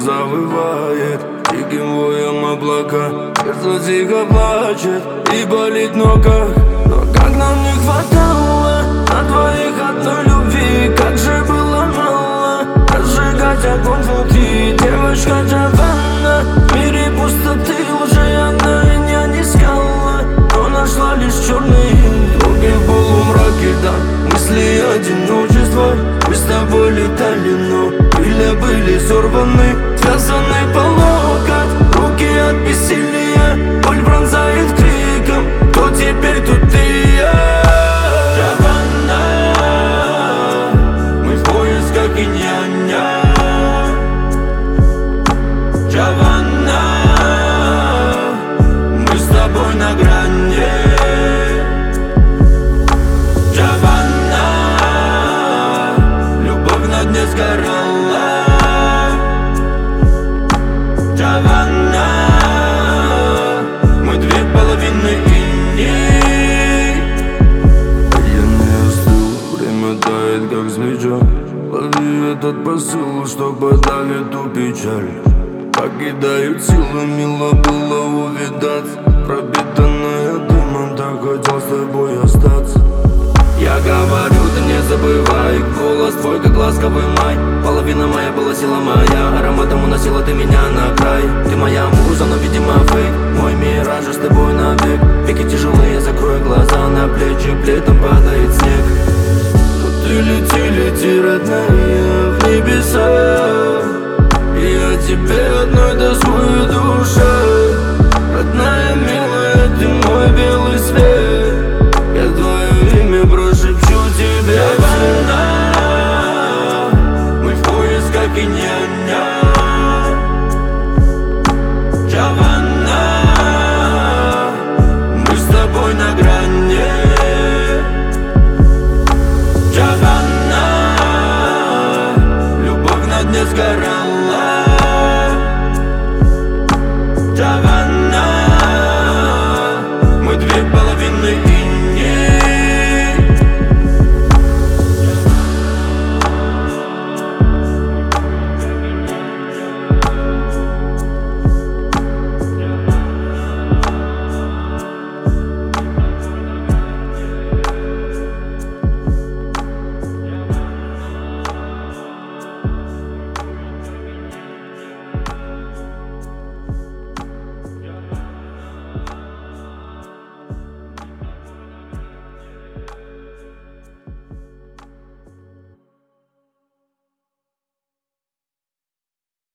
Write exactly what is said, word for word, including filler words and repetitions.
завывает диким воем облака. Сердце тихо плачет и болит в ногах. Но как нам не хватало на двоих одной любви, как же было мало разжигать огонь внутри. Девочка Джованна, в мире пустоты уже она меня не искала, но нашла лишь черный дороги в полумраке, да. Мысли одиночества, мы с тобой летали, но крылья были сорваны, связаны по локоть, руки от бессилия, боль пронзает криком: кто теперь тут и я? Джованна, мы в поисках инь-яня. Джованна, мы с тобой на грани. Джованна, любовь на дне сгорала. Джованна, мы две половины иней. Я не остыл, время тает как свеча. Лови этот посыл, что подавит ту печаль. Покидают силы, мило было увидаться. Пропитанная дымом, так хотел с тобой остаться. Я говорю, ты не забывай, голос твой, как ласковый май. Половина моя была сила моя, ароматом уносила ты меня на край. Ты моя муза, но видимо фейк, мой мираж с тобой навек. Веки тяжелые, закрой глаза, на плечи плетом падает снег. Но ты лети, лети, родная, в небеса. Я тебе одной тоскую душа.